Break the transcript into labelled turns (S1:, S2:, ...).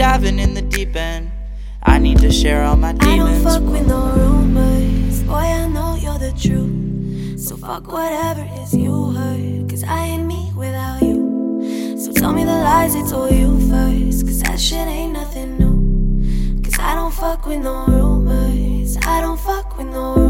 S1: diving in the deep end. I need to share all my demons.
S2: I don't fuck with no rumors. Boy, I know you're the truth. So fuck whatever it is you heard, cause I ain't me without you. So tell me the lies they told you first, cause that shit ain't nothing new. Cause I don't fuck with no rumors. I don't fuck with no rumors.